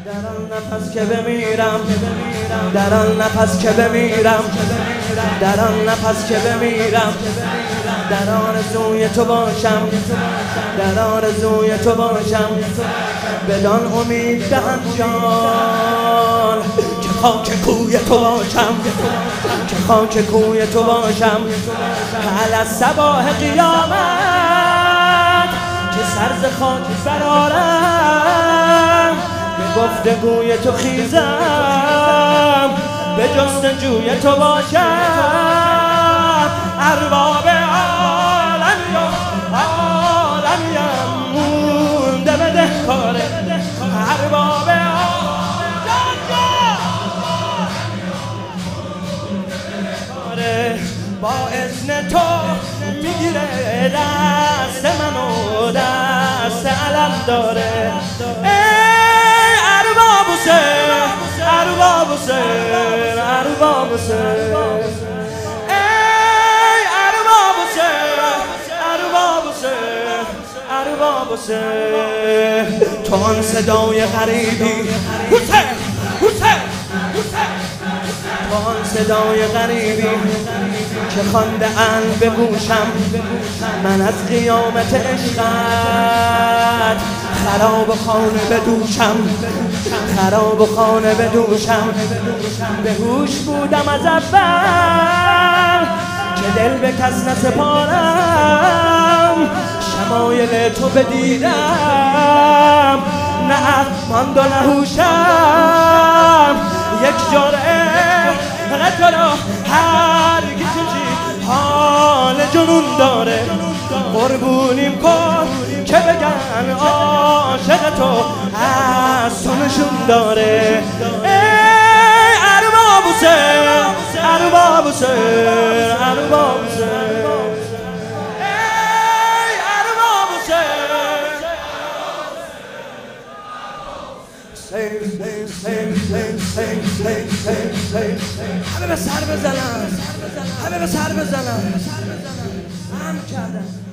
در آن نفس که بمیرم، در آن نفس که بمیرم، در آن نفس که بمیرم، در آرزوی تو باشم، در آرزوی تو باشم، بدان امید دهم جان که خاک کوی تو باشم، که خاک کوی تو باشم. علی الصباح قیامت که سر ز خاک برآرم، به گفتگوی تو خیزم، به جستجوی تو باشم. ارباب عالمیم مونده به دهکاره، ارباب با اذن تو میگیره دست منو، دست علم داره. ای ارباب حسین، ارباب حسین، ارباب حسین، ای ارباب حسین، ارباب حسین، ارباب حسین. تو آن صدای غریبی حسین، حسین، حسین، تو آن صدای غریبی که خوانده اند به گوشم، من از قیامت عشقت خراب خانه بدوشم، خراب خانه بدوشم. به هوش بودم از اول که دل به کس نسپارم، شمایل تو بدیدم، نه ماند و نه هوشم. یک جرعه تو را هرگز چیزی حال جنون داره، قربونیم کن که بگن عاشق تو از تو نشون داره. ای ارباب حسین، ارباب حسین، ارباب حسین، ای ارباب حسین. همه به سر بزنن، همه به سر بزنن. هم کردن